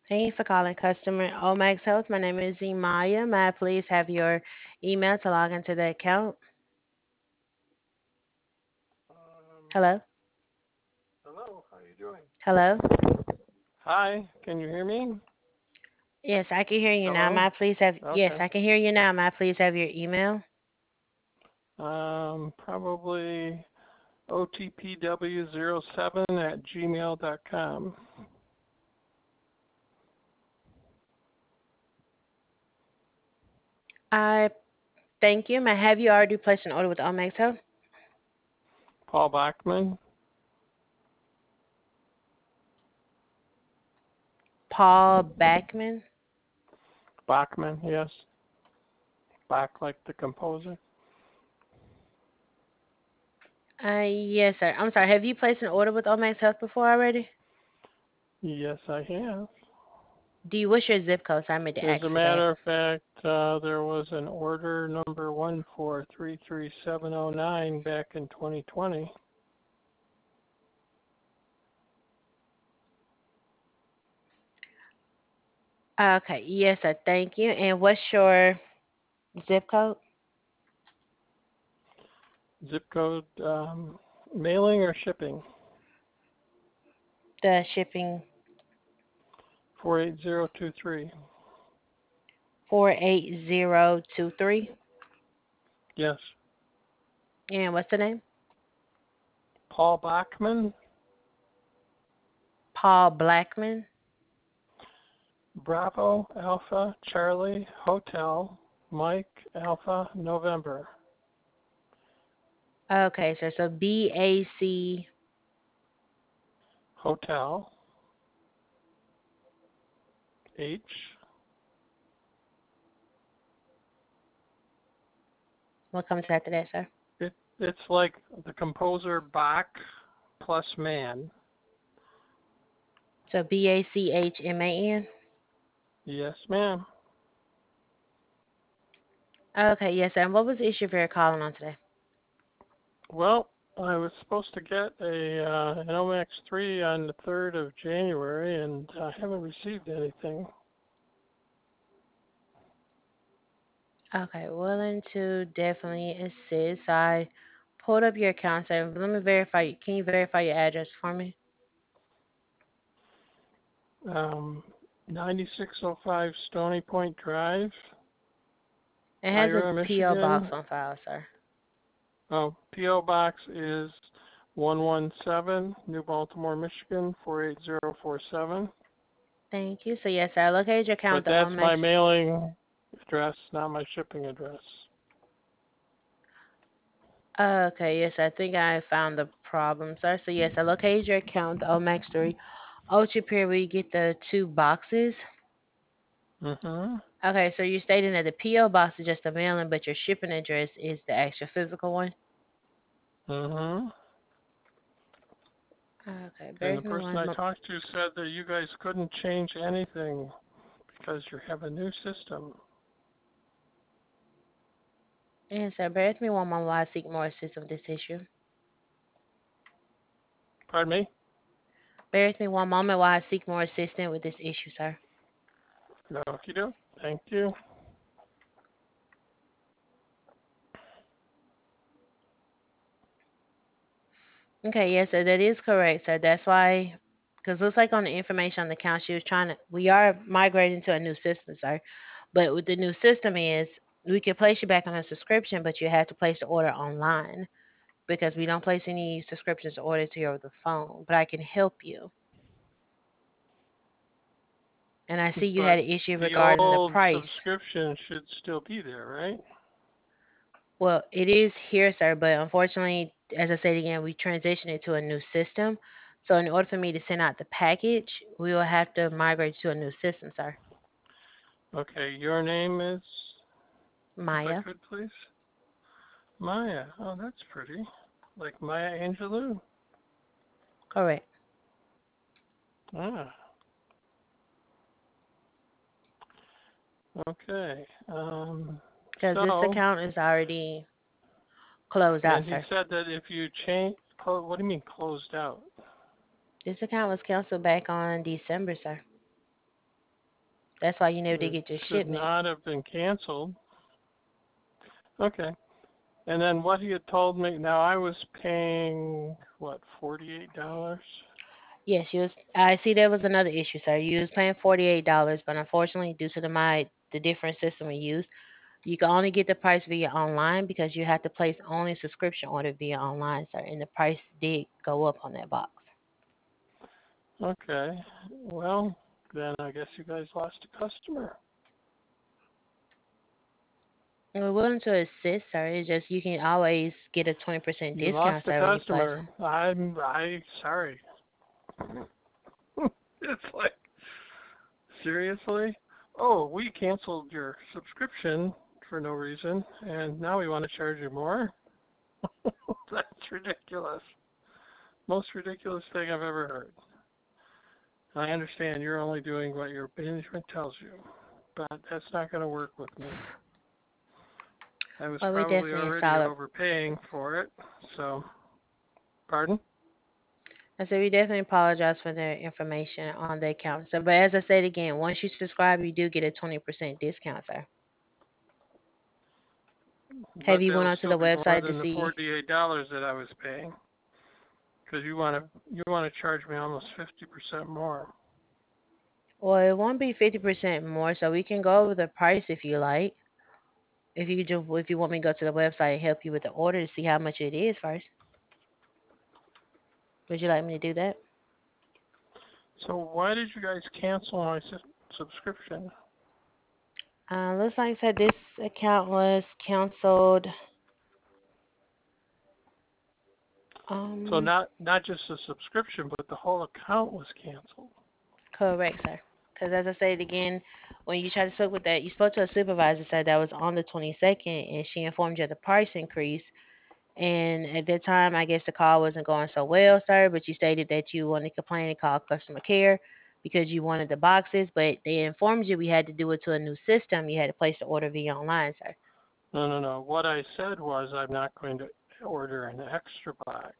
Thank you for calling customer Omax Health. My name is Maya. May I please have your email to log into the account? Um, Hello? Hello, how you doing? Hello? Hi, can you hear me? Yes, I can hear you now. May Hello? I please have yes, Okay. I can hear you now. May I please have your email? Probably otpw07@gmail.com. I thank you. May I have you already placed an order with Omax Health? Paul Bachman? Paul Backman? Bachman, yes. Bach like the composer? Yes, sir. I'm sorry. Have you placed an order with Omax Health before already? Yes, I have. Do you wish your zip code? So I meant to As ask a for that. matter of fact, there was an order number 1433709 back in 2020. Okay, yes, sir. Thank you. And what's your zip code? Zip code, mailing or shipping? The shipping 48023. 48023. Yes. And what's the name? Paul Bachman, Paul Blackman. Bravo, Alpha, Charlie, Hotel, Mike, Alpha, November, Okay, sir. So BAC. Hotel, H. What comes after that, sir? It's like the composer Bach plus man. So BACHMAN. Yes, ma'am. Okay, yes, sir. And what was the issue for your calling on today? Well, I was supposed to get an OMX3 on the 3rd of January, and I haven't received anything. Okay, willing to definitely assist. So I pulled up your account, sir. Let me verify. Can you verify your address for me? Um, 9605 Stony Point Drive, It has a Ira, PO Michigan. box on file, sir. Oh, P.O. Box is 117, New Baltimore, Michigan, 48047. Thank you. So yes, sir. I located your account But with the that's my Omex. mailing address, not my shipping address. Okay, yes, I think I found the problem, sir. So yes, I located your account, the Omex 3 Ultra Pure, where you get the two boxes. Mm-hmm. Okay, so you're stating that the PO box is just a mailing, but your shipping address is the actual physical one. Mm-hmm. Okay, bear And the with me person one I moment. talked to said that you guys couldn't change anything because you have a new system. Yes, sir, bear with me one moment while I seek more assistance with this issue. Pardon me? Bear with me one moment while I seek more assistance with this issue, sir. No, you do. Thank you. Okay, yes, sir, that is correct, sir. That's why, because looks like on the information on the account, she was trying to. We are migrating to a new system, sir. But with the new system is we can place you back on a subscription, but you have to place the order online because we don't place any subscriptions or orders here over the phone. But I can help you. And I see you had But an issue the regarding the old price. subscription should still be there, right? Well, it is here, sir, but unfortunately, as I said again, we transitioned it to a new system. So in order for me to send out the package, we will have to migrate to a new system, sir. Okay, your name is, if I Maya. could please? Maya. Oh, that's pretty. Like Maya Angelou. Correct. Ah, okay. Because this So, account is already closed out, and he sir. said that if you change, what do you mean closed out? This account was canceled back on December, sir. That's why you never did It get your should shipment. not have been canceled. Okay. And then what he had told me, now I was paying, what, $48? Yes, you was. I see there was another issue, sir. You was paying $48, but unfortunately, due to the different system we use, you can only get the price via online because you have to place only subscription order via online, sir. And the price did go up on that box. Okay. Well, then I guess you guys lost a customer. We're willing to assist, sir. It's just you can always get a 20% You lost discount, a sir, when you place. customer. I sorry. It's like, seriously? Oh, we canceled your subscription for no reason, and now we want to charge you more? That's ridiculous. Most ridiculous thing I've ever heard. I understand you're only doing what your management tells you, but that's not going to work with me. I was Well, we probably definitely already solid. overpaying for it, so, pardon? I said we definitely apologize for the information on the account, sir. But as I said again, once you subscribe, you do get a 20% discount, sir. Have But you went that'll onto still the be more website to than the see? $48 that I was paying, because you want to charge me almost 50% more. Well, it won't be 50% more, so we can go over the price if you like. If you want me to go to the website and help you with the order to see how much it is first, would you like me to do that? So why did you guys cancel my subscription? Looks like said this account was canceled. So Um, not just the subscription, but the whole account was canceled. Correct, sir. Because as I said again, when you try to speak with that, you spoke to a supervisor said that was on the 22nd, and she informed you of the price increase. And at that time, I guess the call wasn't going so well, sir. But you stated that you wanted to complain and call customer care because you wanted the boxes, but they informed you we had to do it to a new system. You had to place the order via online, sir. No, no, no. What I said was I'm not going to order an extra box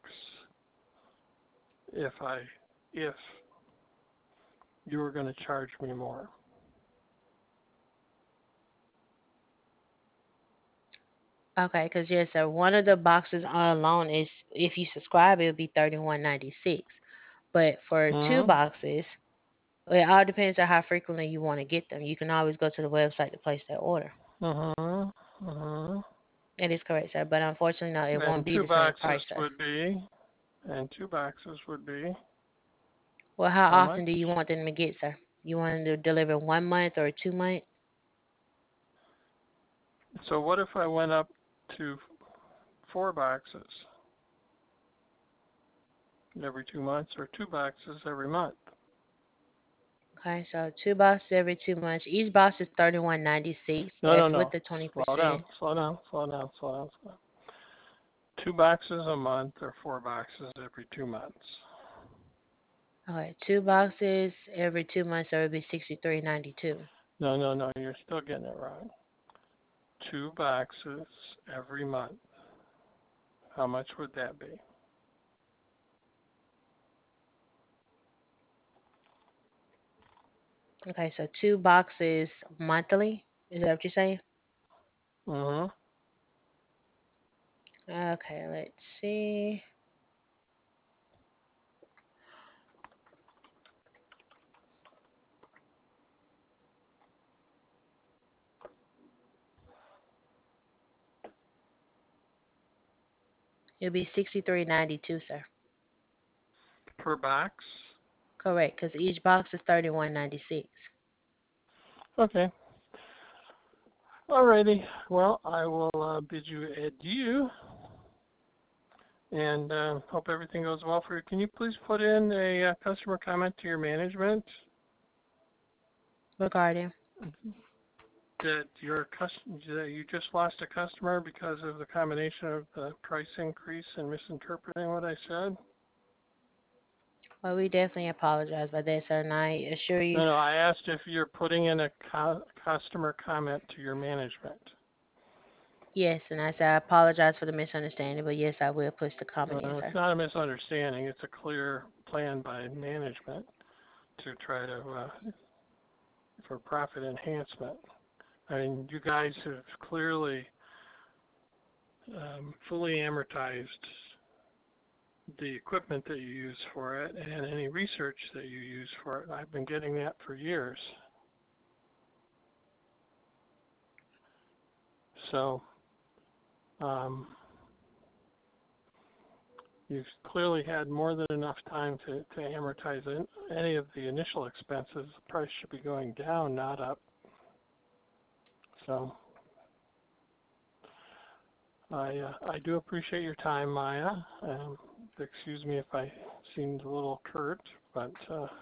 if I if you were going to charge me more. Okay, because yes, sir. One of the boxes alone is if you subscribe, it would be 31.96. But for two Hmm. boxes, well, it all depends on how frequently you want to get them. You can always go to the website to place that order. Hmm. Hmm. That is correct, sir. But unfortunately, no, it And won't be the same price, sir. two boxes would be Well, how how often much? do you want them to get, sir? You want them to deliver 1 month or 2 months? So what if I went up to 4 boxes every 2 months or 2 boxes every month? Okay, so two boxes every 2 months. Each box is 31.96. No, no, That's with no. the Slow 20%. down, slow down, slow down, slow down, slow down. 2 boxes a month or 4 boxes every 2 months. Okay, two boxes every 2 months, so it would be 63.92. No, no, no, you're still getting it wrong. 2 boxes every month. How much would that be? Okay, so two boxes monthly. Is that what you're saying? Mm-hmm. Okay, let's see. It'll be 63.92, sir. Per box? Correct, because each box is 31.96. Okay. Alrighty. Well, I will bid you adieu and hope everything goes well for you. Can you please put in a customer comment to your management Regarding. that that you just lost a customer because of the combination of the price increase and misinterpreting what I said? Well, we definitely apologize about that, sir, and I assure you, No, no, I asked if you're putting in a customer comment to your management. yes, and I said I apologize for the misunderstanding, but yes, I will push the comment in, It's sir. not a misunderstanding. It's a clear plan by management to try to for profit enhancement. I mean, you guys have clearly fully amortized the equipment that you use for it and any research that you use for it. I've been getting that for years. So um, you've clearly had more than enough time to amortize any of the initial expenses. The price should be going down, not up. So I do appreciate your time, Maya. Excuse me if I seemed a little curt, but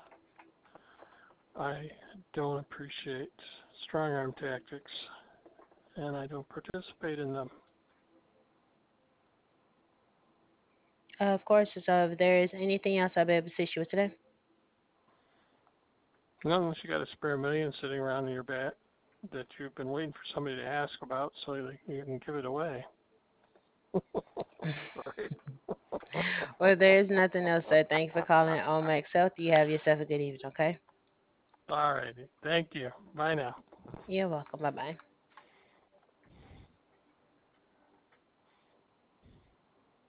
I don't appreciate strong arm tactics, and I don't participate in them. Of course. So if there is anything else I'll be able to assist you with today. Not unless you got a spare million sitting around in your back that you've been waiting for somebody to ask about so that you can give it away. Right? Well, if there is nothing else, sir, thank you for calling Omax Health. You have yourself a good evening, okay? All righty. Thank you. Bye now. You're welcome. Bye bye.